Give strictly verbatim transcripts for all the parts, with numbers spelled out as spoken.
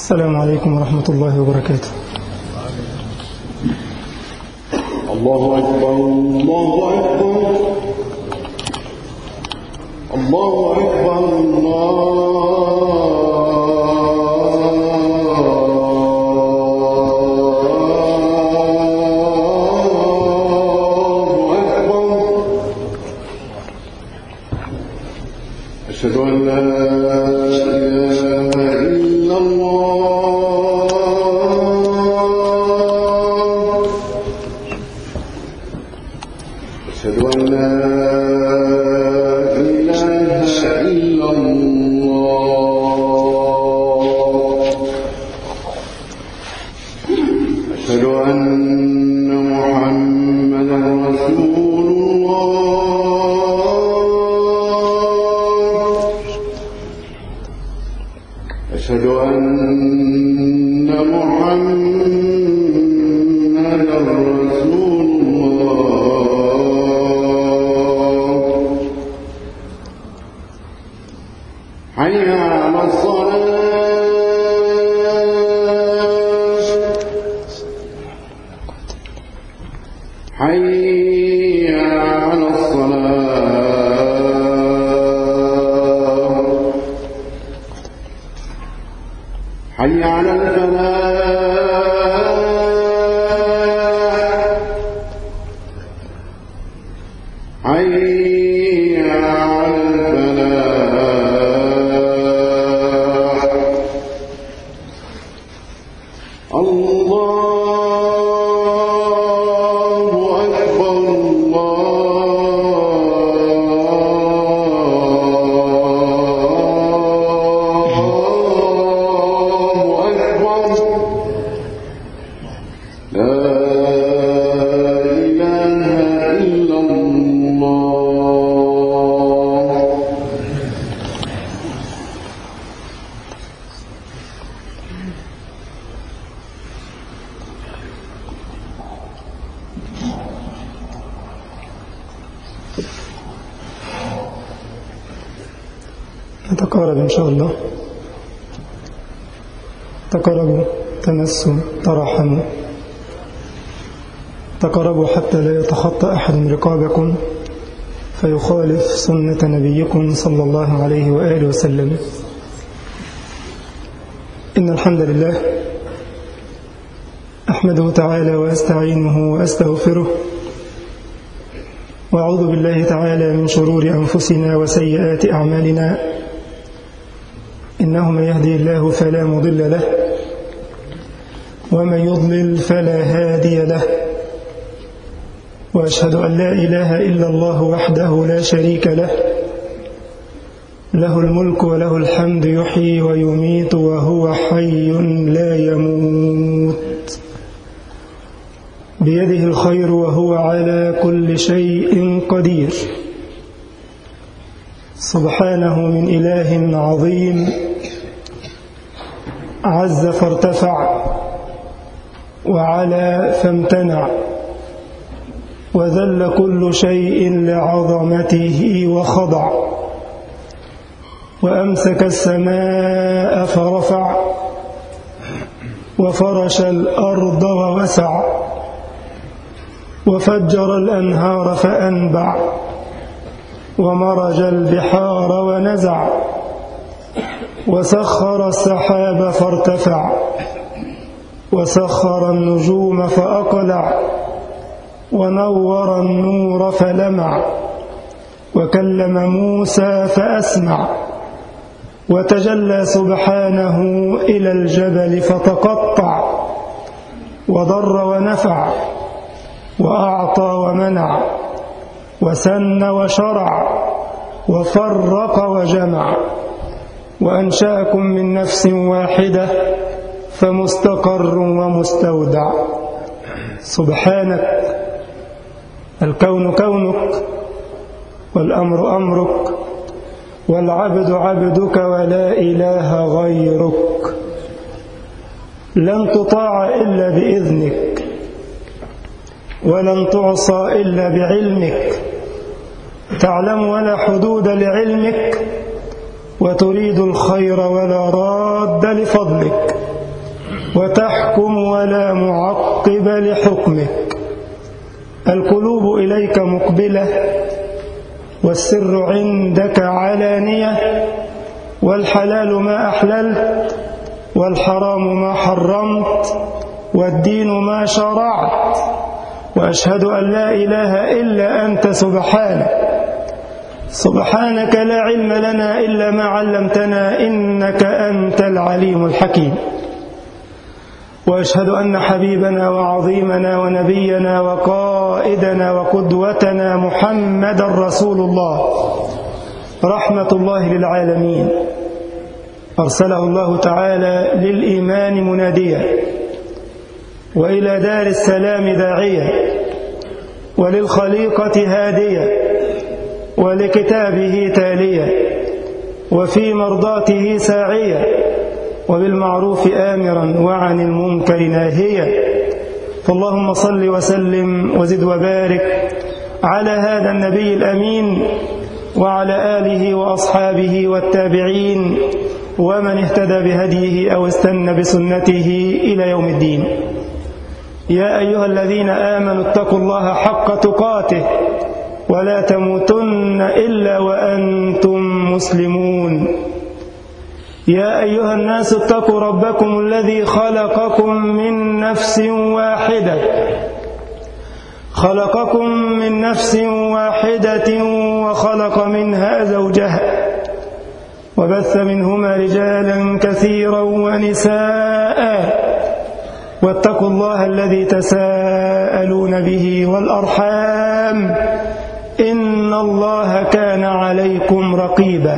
السلام عليكم ورحمة الله وبركاته. الله أكبر الله أكبر الله أكبر الله أكبر. أشهد أن لا إله إلا الله. أشهد أن لا إله إلا الله. أشهد أن محمدا رسول الله. أشهد أن محمدا رسول الله. حي على الصلاة. حي على الصلاة. حي على الفلاح. حي على الفلاح. الله أكبر الله أكبر. لا إله إلا الله. نتقارب إن شاء الله. تقاربوا تمسوا ترحموا. تقاربوا حتى لا يتخطى أحد رقابكم فيخالف سنة نبيكم صلى الله عليه وآله وسلم. إن الحمد لله أحمده تعالى وأستعينه وأستغفره وأعوذ بالله تعالى من شرور أنفسنا وسيئات أعمالنا. إنه من يهدي الله فلا مضل له ومن يضلل فلا هادي له. وأشهد أن لا إله إلا الله وحده لا شريك له له الملك وله الحمد يحيي ويميت وهو حي لا يموت بيده الخير وهو على كل شيء قدير. سبحانه من إله عظيم عز فارتفع وعلى فامتنع وذل كل شيء لعظمته وخضع وأمسك السماء فرفع وفرش الأرض ووسع وفجر الأنهار فأنبع ومرج البحار ونزع وسخر السحاب فارتفع وسخر النجوم فأقلع ونور النور فلمع وكلم موسى فأسمع وتجلى سبحانه إلى الجبل فتقطع وضر ونفع وأعطى ومنع وسن وشرع وفرق وجمع وأنشأكم من نفس واحدة فمستقر ومستودع. سبحانك الكون كونك والأمر أمرك والعبد عبدك ولا إله غيرك. لن تطاع إلا بإذنك ولن تعصى إلا بعلمك. تعلم ولا حدود لعلمك وتريد الخير ولا راد لفضلك. وتحكم ولا معقب لحكمك. القلوب إليك مقبلة، والسر عندك علانية، والحلال ما أحللت، والحرام ما حرمت، والدين ما شرعت، وأشهد أن لا إله إلا أنت سبحانك سبحانك لا علم لنا إلا ما علمتنا إنك أنت العليم الحكيم. وأشهد أن حبيبنا وعظيمنا ونبينا وقائدنا وقدوتنا محمد رسول الله رحمة الله للعالمين، أرسله الله تعالى للإيمان مناديا، وإلى دار السلام داعيا، وللخليقة هاديا، ولكتابه تاليا، وفي مرضاته ساعيا، وبالمعروف آمرا وعن المنكر ناهيا. فاللهم صل وسلم وزد وبارك على هذا النبي الأمين، وعلى آله وأصحابه والتابعين ومن اهتدى بهديه أو استنى بسنته إلى يوم الدين. يا أيها الذين آمنوا اتقوا الله حق تقاته ولا تموتن إلا وأنتم مسلمون. يا أيها الناس اتقوا ربكم الذي خلقكم من نفس واحدة خلقكم من نفس واحدة وخلق منها زوجها، وبث منهما رجالا كثيرا ونساء، واتقوا الله الذي تساءلون به والأرحام إن الله كان عليكم رقيبا.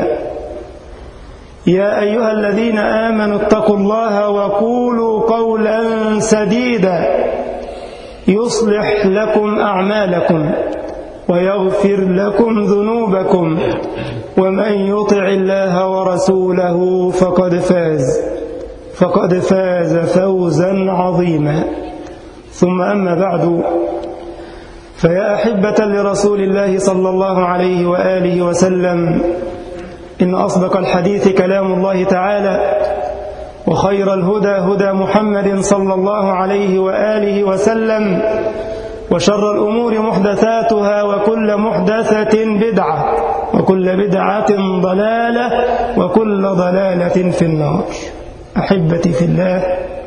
يا أيها الذين آمنوا اتقوا الله وقولوا قولا سديدا يصلح لكم أعمالكم ويغفر لكم ذنوبكم، ومن يطع الله ورسوله فقد فاز فقد فاز فوزا عظيما. ثم أما بعد، فيا أحبة لرسول الله صلى الله عليه وآله وسلم، إن أصدق الحديث كلام الله تعالى، وخير الهدى هدى محمد صلى الله عليه وآله وسلم، وشر الأمور محدثاتها، وكل محدثة بدعة، وكل بدعة ضلالة، وكل ضلالة في النار. أحبتي في الله،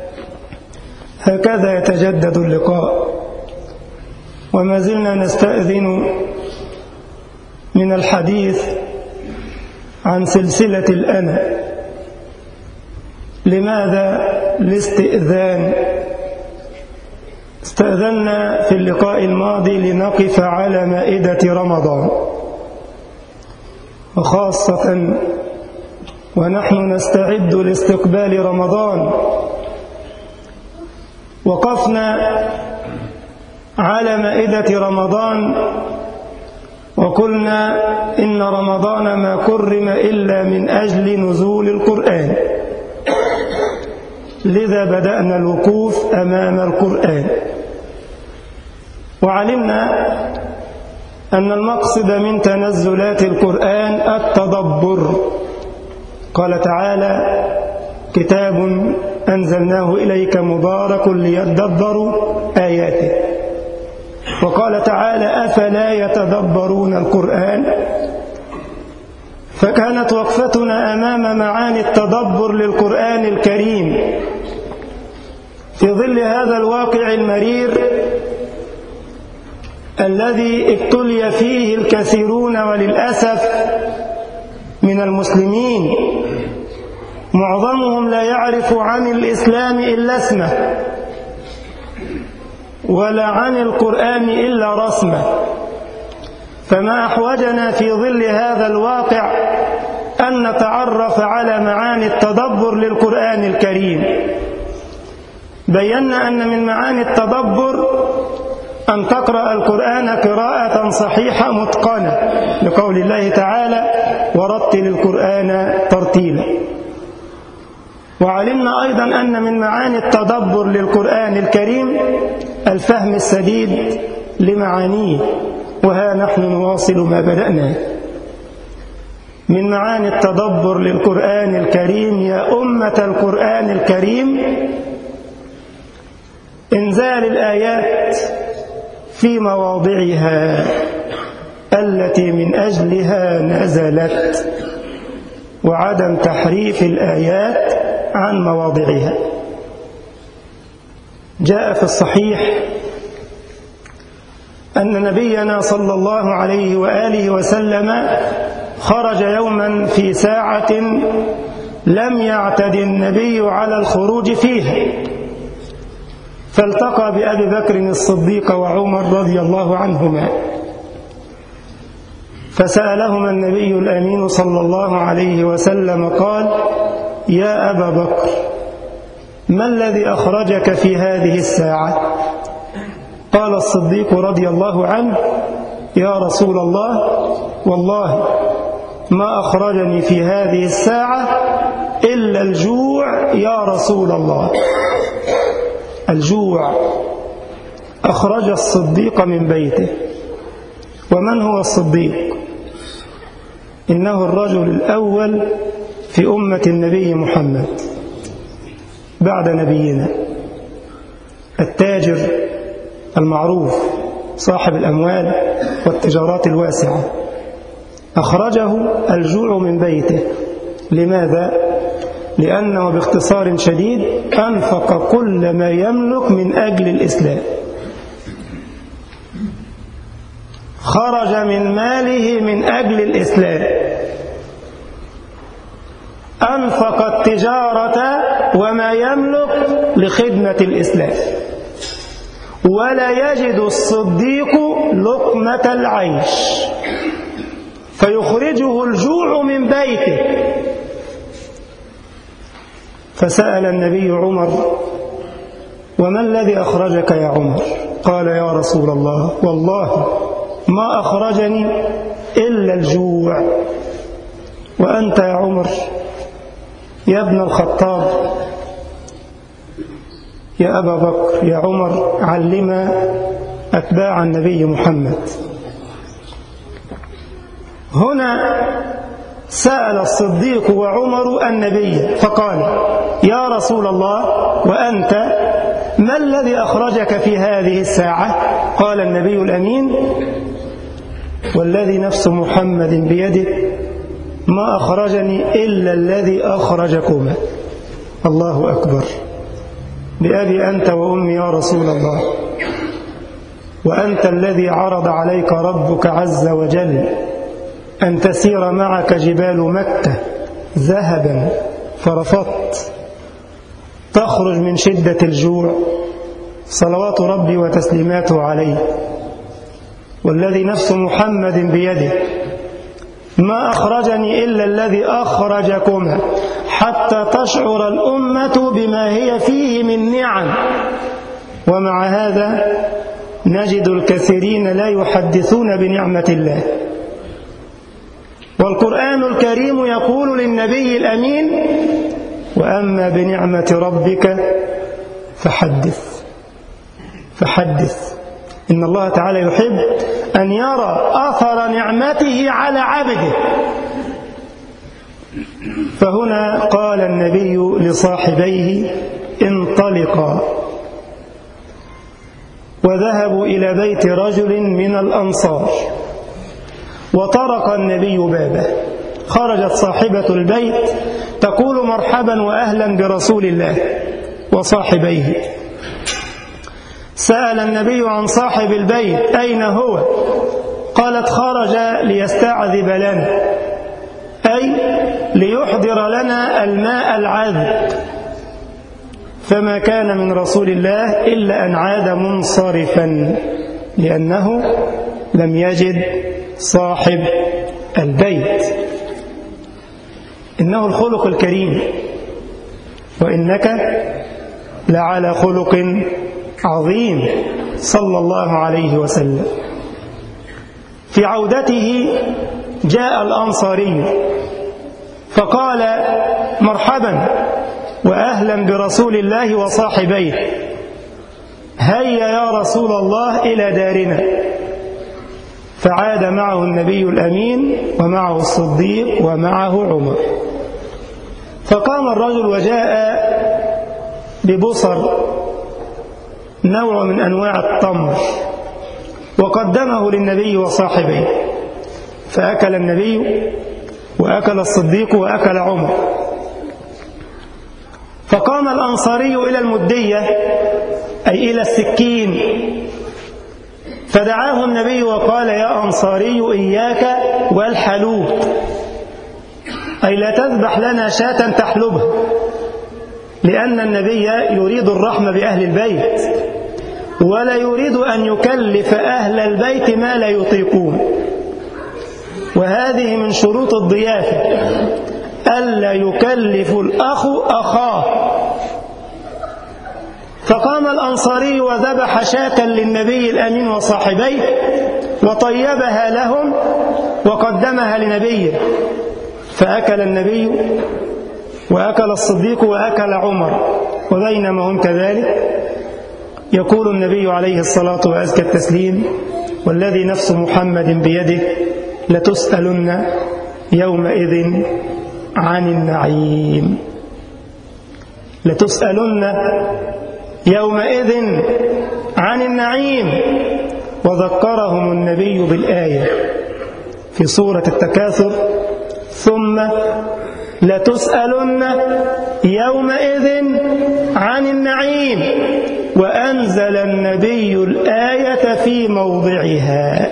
هكذا يتجدد اللقاء، وما زلنا نستأذن من الحديث عن سلسلة الأنا. لماذا الاستئذان؟ استأذنا في اللقاء الماضي لنقف على مائدة رمضان، وخاصة ونحن نستعد لاستقبال رمضان، وقفنا على مائدة رمضان وقلنا إن رمضان ما كرم إلا من أجل نزول القرآن، لذا بدأنا الوقوف أمام القرآن. وعلمنا أن المقصد من تنزلات القرآن التدبر. قال تعالى: كتاب أنزلناه إليك مبارك ليدبروا آياته. وقال تعالى: أفلا يتدبرون القرآن؟ فكانت وقفتنا أمام معاني التدبر للقرآن الكريم في ظل هذا الواقع المرير الذي ابتلي فيه الكثيرون وللأسف من المسلمين، معظمهم لا يعرف عن الإسلام إلا اسمه، ولا عن القرآن إلا رسمه. فما أحوجنا في ظل هذا الواقع أن نتعرف على معاني التدبر للقرآن الكريم. بينا أن من معاني التدبر أن تقرأ القرآن قراءة صحيحة متقنة، لقول الله تعالى: ورتل القرآن ترتيلا. وعلمنا أيضا أن من معاني التدبر للقرآن الكريم الفهم السديد لمعانيه، وها نحن نواصل ما بدأنا. من معاني التدبر للقرآن الكريم يا أمة القرآن الكريم إنزال الآيات في مواضعها التي من أجلها نزلت، وعدم تحريف الآيات عن مواضعها. جاء في الصحيح أن نبينا صلى الله عليه وآله وسلم خرج يوما في ساعة لم يعتد النبي على الخروج فيها، فالتقى بأبي بكر الصديق وعمر رضي الله عنهما، فسألهما النبي الأمين صلى الله عليه وسلم قال: يا أبا بكر، ما الذي أخرجك في هذه الساعة؟ قال الصديق رضي الله عنه: يا رسول الله، والله ما أخرجني في هذه الساعة إلا الجوع يا رسول الله. الجوع أخرج الصديق من بيته. ومن هو الصديق؟ إنه الرجل الأول في أمة النبي محمد بعد نبينا، التاجر المعروف صاحب الأموال والتجارات الواسعة، أخرجه الجوع من بيته. لماذا؟ لأنه باختصار شديد أنفق كل ما يملك من أجل الإسلام، خرج من ماله من أجل الإسلام، أنفق التجارة وما يملك لخدمة الإسلام. ولا يجد الصديق لقمة العيش فيخرجه الجوع من بيته. فسأل النبي عمر: وما الذي أخرجك يا عمر؟ قال: يا رسول الله، والله ما أخرجني إلا الجوع. وأنت يا عمر يا ابن الخطاب، يا أبا بكر، يا عمر، علم أتباع النبي محمد. هنا سأل الصديق وعمر النبي فقال: يا رسول الله، وأنت ما الذي أخرجك في هذه الساعة؟ قال النبي الأمين: والذي نفس محمد بيده ما أخرجني إلا الذي أخرجكما. الله أكبر. بأبي أنت وأمي يا رسول الله، وأنت الذي عرض عليك ربك عز وجل أن تسير معك جبال مكة ذهبا فرفضت، تخرج من شدة الجوع، صلوات ربي وتسليماته عليه، والذي نفس محمد بيده ما أخرجني إلا الذي أخرجكما، حتى تشعر الأمة بما هي فيه من نعم. ومع هذا نجد الكثيرين لا يحدثون بنعمة الله. والقرآن الكريم يقول للنبي الأمين: وأما بنعمة ربك فحدث فحدث. إن الله تعالى يحب أن يرى أثر نعمته على عبده. فهنا قال النبي لصاحبيه: انطلقا. وذهبوا إلى بيت رجل من الأنصار، وطرق النبي بابه. خرجت صاحبة البيت تقول: مرحبا وأهلا برسول الله وصاحبيه. سأل النبي عن صاحب البيت: أين هو؟ قالت: خرج ليستعذب لنا، أي ليحضر لنا الماء العذب، فما كان من رسول الله إلا أن عاد منصرفا، لأنه لم يجد صاحب البيت. إنه الخلق الكريم، وإنك لعلى خلق عظيم صلى الله عليه وسلم. في عودته جاء الأنصاري فقال: مرحبا وأهلا برسول الله وصاحبيه، هيا يا رسول الله إلى دارنا. فعاد معه النبي الأمين ومعه الصديق ومعه عمر. فقام الرجل وجاء ببصر نوع من أنواع التمر وقدمه للنبي وصاحبيه، فأكل النبي وأكل الصديق وأكل عمر. فقام الأنصاري إلى المدية أي إلى السكين، فدعاه النبي وقال: يا أنصاري إياك والحلوب، أي لا تذبح لنا شاة تحلبها، لأن النبي يريد الرحمة بأهل البيت ولا يريد أن يكلف أهل البيت ما لا يطيقون، وهذه من شروط الضيافة ألا يكلف الأخ أخاه. فقام الأنصاري وذبح شاة للنبي الأمين وصاحبيه وطيبها لهم وقدمها لنبيه، فأكل النبي وأكل الصديق وأكل عمر. وبينما هم كذلك يقول النبي عليه الصلاة وأزكى التسليم: والذي نفس محمد بيده لتسألن يومئذ عن النعيم، لتسألن يومئذ عن النعيم. وذكرهم النبي بالآية في سورة التكاثر: ثم لتسألن يومئذ عن النعيم. وأنزل النبي الآية في موضعها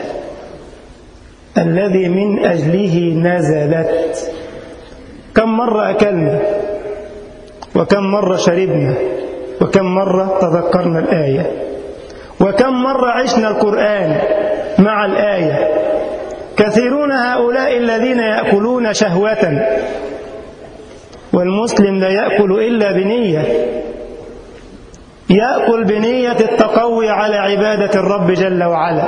الذي من أجله نزلت. كم مرة أكلنا وكم مرة شربنا وكم مرة تذكرنا الآية وكم مرة عشنا القرآن مع الآية. كثيرون هؤلاء الذين يأكلون شهوة، والمسلم لا يأكل إلا بنية، يأكل بنية التقوي على عبادة الرب جل وعلا.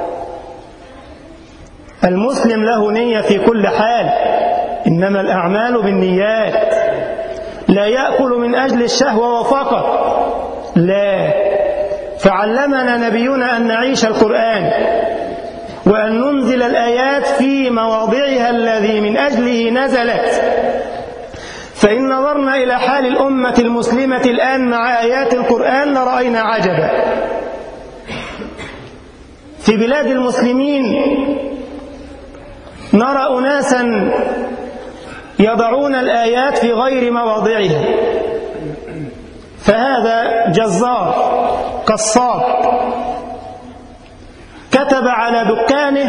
المسلم له نية في كل حال، إنما الأعمال بالنيات. لا يأكل من أجل الشهوة وفقط، لا. فعلمنا نبينا أن نعيش القرآن وأن ننزل الآيات في مواضعها الذي من أجله نزلت. فإن نظرنا إلى حال الأمة المسلمة الآن مع آيات القرآن لرأينا عجبا. في بلاد المسلمين نرى أناسا يضعون الآيات في غير مواضعها، فهذا جزار قصاب كتب على دكانه: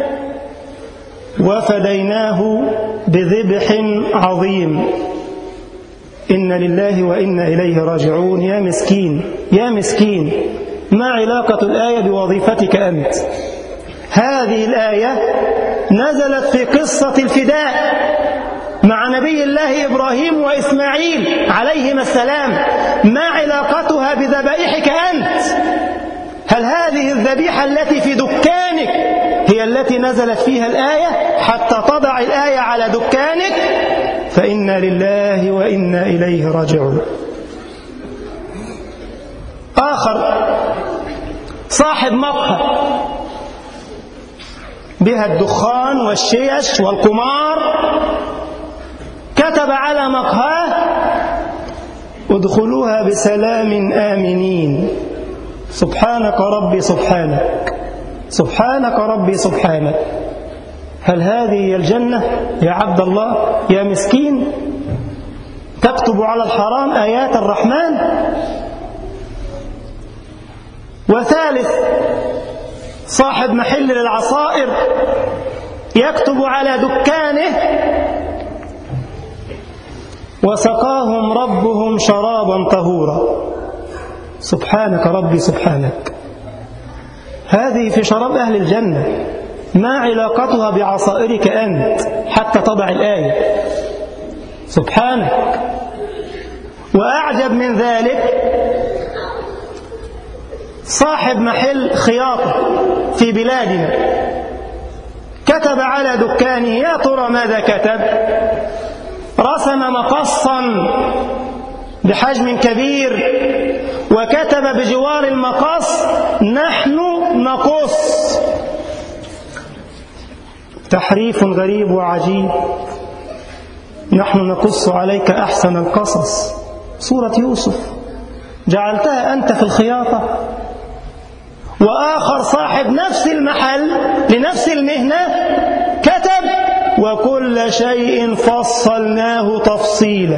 وفديناه بذبح عظيم، إن لله وإنا إليه راجعون. يا مسكين يا مسكين، ما علاقة الآية بوظيفتك أنت؟ هذه الآية نزلت في قصة الفداء مع نبي الله إبراهيم وإسماعيل عليهما السلام. ما علاقتها بذبائحك أنت؟ هل هذه الذبيحة التي في دكانك هي التي نزلت فيها الآية حتى تضع الآية على دكانك؟ فإنا لله وإنا إليه راجعون. آخر صاحب مقهى بها الدخان والشيش والقمار، كتب على مقهاه: ادخلوها بسلام آمنين. سبحانك ربي سبحانك، سبحانك ربي سبحانك. هل هذه هي الجنة يا عبد الله يا مسكين؟ تكتب على الحرام آيات الرحمن. وثالث صاحب محل للعصائر يكتب على دكانه: وسقاهم ربهم شرابا طهورا. سبحانك ربي سبحانك. هذه في شراب أهل الجنة، ما علاقتها بعصائرك أنت حتى تضع الآية؟ سبحانك. وأعجب من ذلك صاحب محل خياطة في بلادنا كتب على دكانه، يا ترى ماذا كتب؟ رسم مقصا بحجم كبير وكتب بجوار المقص: نحن نقص. تحريف غريب وعجيب. نحن نقص عليك أحسن القصص. سورة يوسف جعلتها أنت في الخياطة، وآخر صاحب نفس المحل لنفس المهنة كتب وكل شيء فصلناه تفصيلا.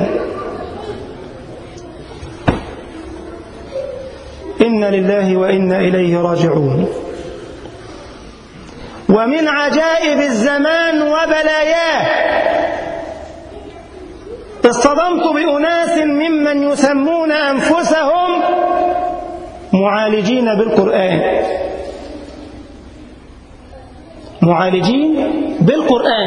إنا لله وإنا إليه راجعون. ومن عجائب الزمان وبلاياه اصطدمت بأناس ممن يسمون أنفسهم معالجين بالقرآن، معالجين بالقرآن،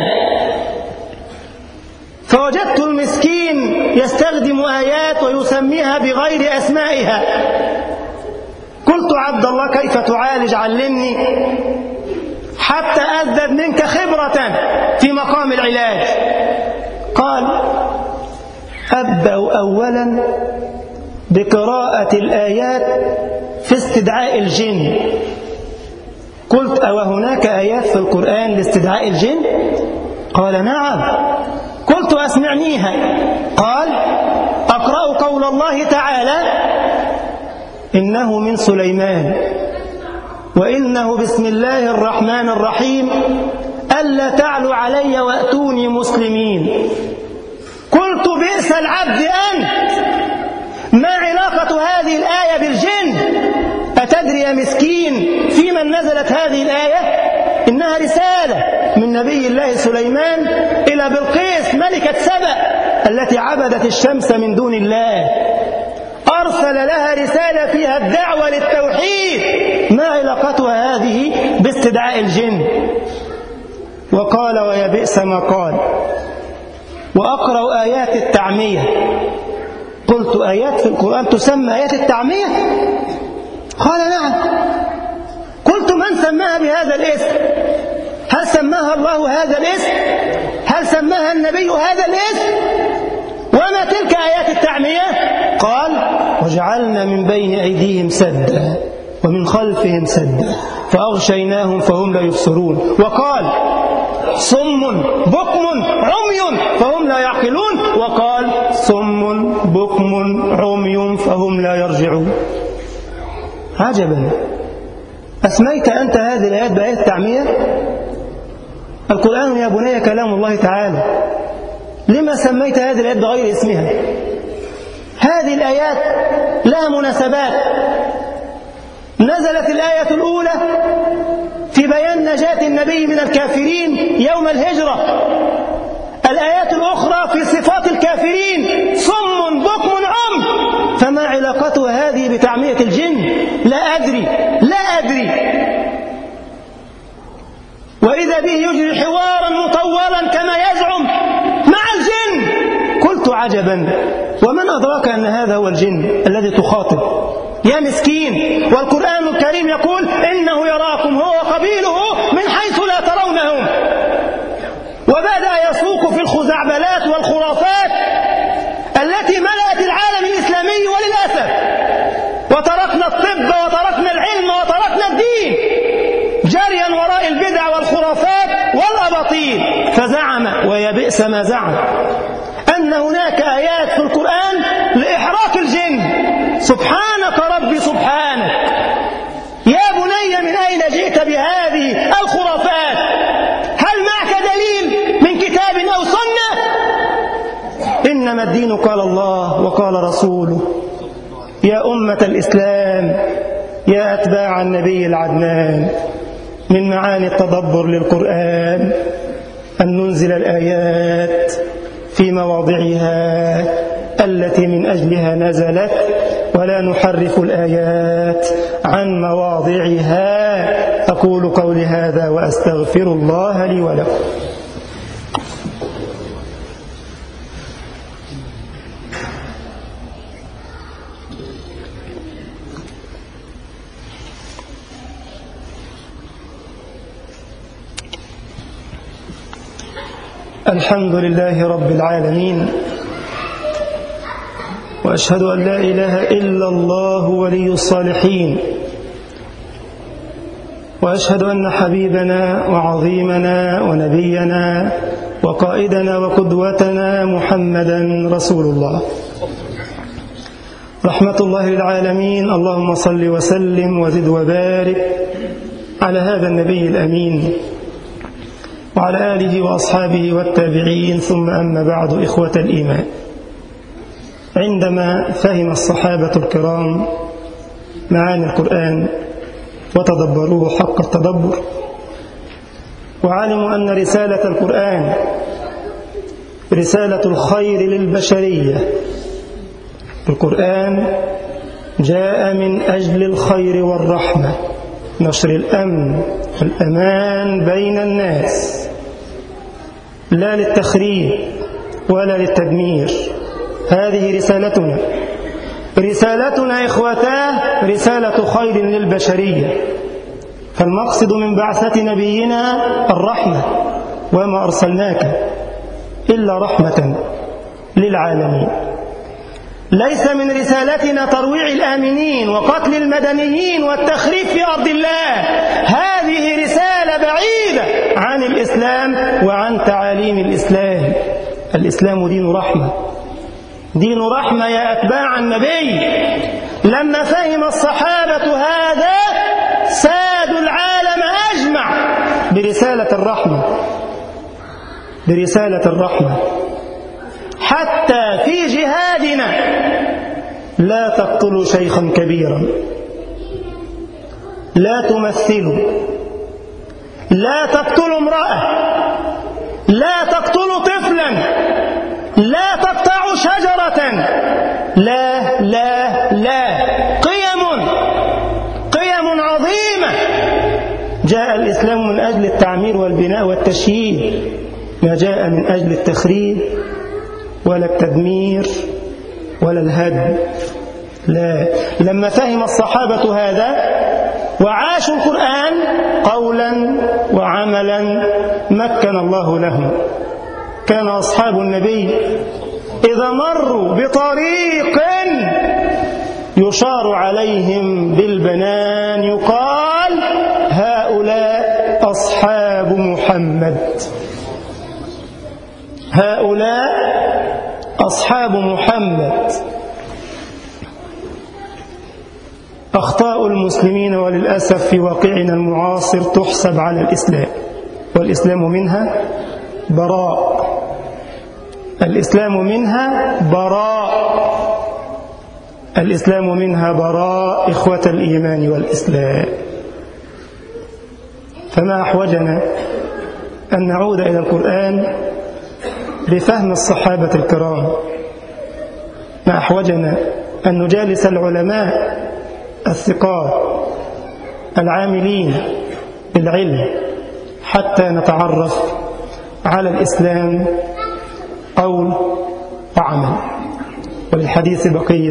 فوجدت المسكين يستخدم آيات ويسميها بغير أسمائها. قلت عبد الله كيف تعالج؟ علمني حتى أزدد منك خبرة في مقام العلاج. قال أبدأ أولا بقراءة الآيات في استدعاء الجن. قلت أو هناك آيات في القرآن لاستدعاء الجن؟ قال نعم. قلت أسمعنيها. قال أقرأ قول الله تعالى إنه من سليمان وإنه بسم الله الرحمن الرحيم ألا تعلوا علي وأتوني مسلمين. قلت بئس العبد أنت، ما علاقة هذه الآية بالجن؟ أتدري يا مسكين في من نزلت هذه الآية؟ إنها رسالة من نبي الله سليمان إلى بلقيس ملكة سبأ التي عبدت الشمس من دون الله، أرسل لها رسالة فيها الدعوة للتوحيد، ما علاقتها هذه باستدعاء الجن؟ وقال ويا بئس ما قال. وأقرأ آيات التعمية. قلت آيات في القرآن تسمى آيات التعمية؟ قال نعم. قلت من سماها بهذا الاسم؟ هل سماها الله هذا الاسم؟ هل سماها النبي هذا الاسم؟ وما تلك آيات التعمية؟ قال وجعلنا من بين أيديهم سدا ومن خلفهم سدا فأغشيناهم فهم لا يبصرون. وقال صم بكم عمي فهم لا يعقلون. وقال صم بكم عمي فهم لا يرجعون. عجبا، أسميت أنت هذه الآيات بآيات التعمية؟ القرآن يا بني كلام الله تعالى، لما سميت هذه الآيات بغير اسمها؟ هذه الآيات لها مناسبات. نزلت الآية الأولى في بيان نجاة النبي من الكافرين يوم الهجرة، الآيات الأخرى في صفات الكافرين صم بكم عم، فما علاقتها هذه بتعمية الجن؟ لا أدري لا أدري. وإذا به يجري حوارا مطولا كما يزعم مع الجن. قلت عجبا، ومن أدراك أن هذا هو الجن الذي تخاطب يا مسكين؟ والقرآن الكريم يقول إنه يراكم هو وقبيله من حيث لا ترونهم. وبدأ يسوق في الخزعبلات والخرافات التي ملأت العالم الإسلامي وللأسف، وتركنا الطب وتركنا العلم وتركنا الدين جريا وراء البدع والخرافات والأباطيل. فزعم ويا بئس ما زعم أن هناك آيات في القرآن لإحراق الجن. سبحانك ربي سبحانك، يا بني من أين جئت بهذه الخرافات؟ هل معك دليل من كتاب أو سنة؟ إنما الدين قال الله وقال رسوله. يا أمة الإسلام، يا أتباع النبي العدنان، من معاني التدبر للقرآن أن ننزل الآيات في مواضعها التي من أجلها نزلت، ولا نحرف الآيات عن مواضعها. أقول قولي هذا وأستغفر الله لي ولكم. الحمد لله رب العالمين، وأشهد أن لا إله إلا الله ولي الصالحين، وأشهد أن حبيبنا وعظيمنا ونبينا وقائدنا وقدوتنا محمدا رسول الله رحمة الله للعالمين. اللهم صل وسلم وزد وبارك على هذا النبي الأمين وعلى آله وأصحابه والتابعين، ثم أما بعد. إخوة الإيمان، عندما فهم الصحابة الكرام معاني القرآن وتدبروه حق التدبر، وعلموا أن رسالة القرآن رسالة الخير للبشرية، القرآن جاء من أجل الخير والرحمة، نشر الأمن والأمان بين الناس، لا للتخريب ولا للتدمير. هذه رسالتنا رسالتنا إخوتاه رسالة خير للبشرية. فالمقصد من بعثة نبينا الرحمة، وما أرسلناك إلا رحمة للعالمين. ليس من رسالتنا ترويع الآمنين وقتل المدنيين والتخريب في أرض الله. هذه رسالة بعيدة عن الإسلام وعن تعاليم الإسلام. الإسلام دين رحمة، دين رحمة يا أتباع النبي. لما فهم الصحابة هذا سادوا العالم أجمع برسالة الرحمة، برسالة الرحمة. حتى في جهادنا لا تقتلوا شيخا كبيرا، لا تمثلوا، لا تقتلوا امرأة، لا تقتلوا طفلا، لا تقطعوا شجرة، لا لا لا. قيم قيم عظيمة. جاء الإسلام من أجل التعمير والبناء والتشييد، ما جاء من أجل التخريب ولا التدمير ولا الهدم. لا. لما فهم الصحابة هذا وعاشوا القرآن قولا وعملا مكن الله لهم. كان أصحاب النبي إذا مروا بطريق يشار عليهم بالبنان يقال هؤلاء أصحاب محمد، هؤلاء أصحاب محمد. أخطاء المسلمين وللأسف في واقعنا المعاصر تحسب على الإسلام، والإسلام منها براء، الإسلام منها براء، الإسلام منها براء. إخوة الإيمان والإسلام، فما أحوجنا أن نعود إلى القرآن بفهم الصحابة الكرام، ما أحوجنا أن نجالس العلماء الثقات العاملين بالعلم حتى نتعرف على الإسلام قول وعمل. وللحديث بقية،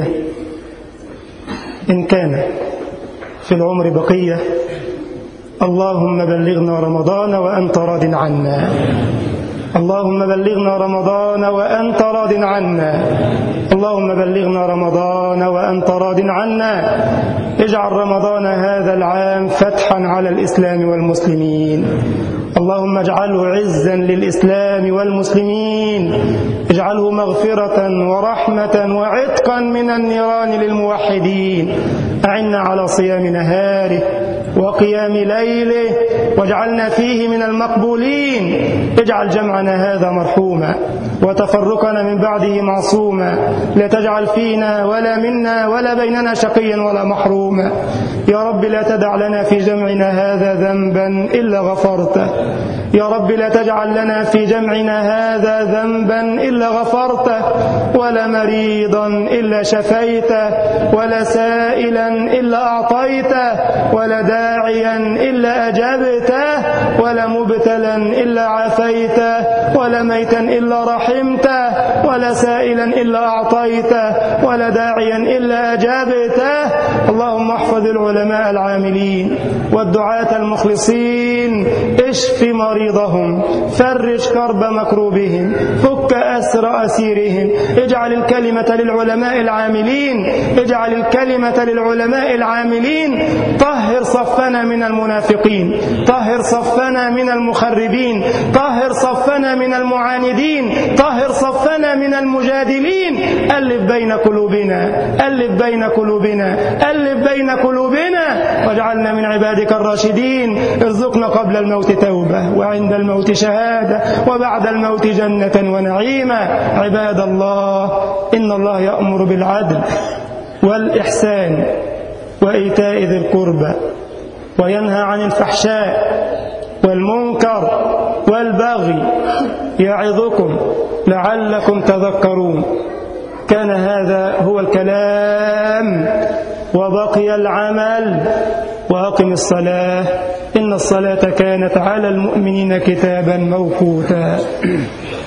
إن كان في العمر بقية. اللهم بلغنا رمضان وأنت راض عنا، اللهم بلغنا رمضان وأنت راض عنا، اللهم بلغنا رمضان وأنت راض عنا. اجعل رمضان هذا العام فتحا على الإسلام والمسلمين، اللهم اجعله عزا للإسلام والمسلمين، اجعله مغفرة ورحمة وعتقا من النيران للموحدين. أعنا على صيام نهاره وقيام ليله، واجعلنا فيه من المقبولين. اجعل جمعنا هذا مرحوما وتفرقنا من بعده معصوما، لا تجعل فينا ولا منا ولا بيننا شقيا ولا محروما. يا رب لا تدع لنا في جمعنا هذا ذنبا إلا غفرته، يا رب لا تجعل لنا في جمعنا هذا ذنبا إلا غفرته، ولا مريضا إلا شفيته، ولا سائلا إلا أعطيته، ولا داعيا إلا أجبته، ولا مبتلا إلا عافيته، ولا ميتا إلا رحمته، ولا سائلا إلا أعطيته، ولا داعيا إلا أجابته. اللهم احفظ العلماء العاملين والدعاة المخلصين، اشف مريضهم، فرج كرب مكروبهم، فك أسر أسيرهم. اجعل الكلمة للعلماء العاملين، اجعل الكلمة للعلماء العاملين. طهر صفنا من المنافقين، طهر صفنا من المخربين، طهر صفنا من المعاندين، طهر صفنا تجعلنا من المجادلين. ألف بين قلوبنا ألف بين قلوبنا ألف بين قلوبنا واجعلنا من عبادك الراشدين. ارزقنا قبل الموت توبة، وعند الموت شهادة، وبعد الموت جنة ونعيما. عباد الله، إن الله يأمر بالعدل والإحسان وإيتاء ذي القربى، وينهى عن الفحشاء والمنكر والبغي، يعظكم لعلكم تذكرون. كان هذا هو الكلام وبقي العمل. وأقم الصلاة إن الصلاة كانت على المؤمنين كتابا موقوتا.